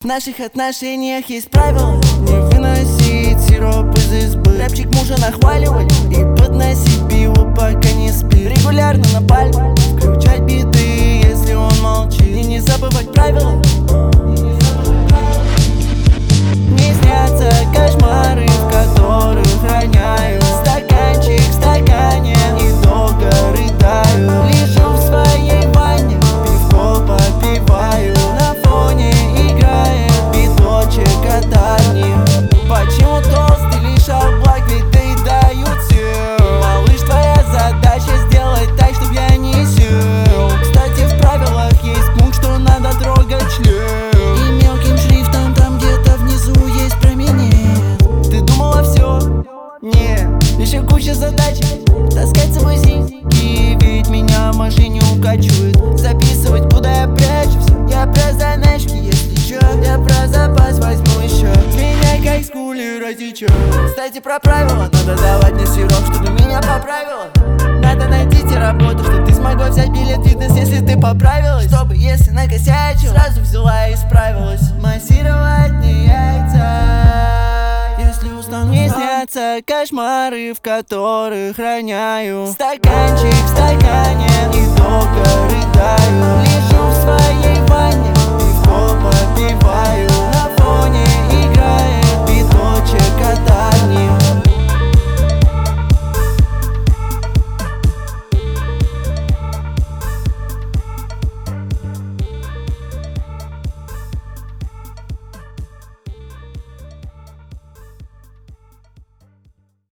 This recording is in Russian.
В наших отношениях есть правило: не выносить сироп из избы, рэпчик мужа нахваливать и подносить пиво, пока не спит. Регулярно на пальму включать биты, если он молчит. И не забывать правила. Мне снятся кошмары, в которых роняю стаканчик в стакане и долго рыдаю. Лежу в своей ванне, пивко попиваю, на фоне играет биточек от Арни. Почему толстый лишь облак, ведь доедают сил. Малыш, твоя задача сделать так, чтоб я не сел. Кстати, в правилах есть пункт, что надо трогать член. И мелким шрифтом там где-то внизу есть проминет. Ты думала все? Не, еще куча задач. Таскать с собой сиськи, ведь меня в машине укачивает. Записывать, куда я прячу все. Я про заначки, если чё. Я про запас возьму еще. Меня как скули ради чё. Кстати, про правила. Надо давать мне сироп, чтобы меня поправило. Надо найти тебе работу, чтобы ты смогла взять билет в фитнес, если ты поправилась. Чтобы, если накосячил, сразу взяла и исправилась. Массировать мне яйца, если устану. Мне снятся кошмары, в которых роняю стаканчик в стакане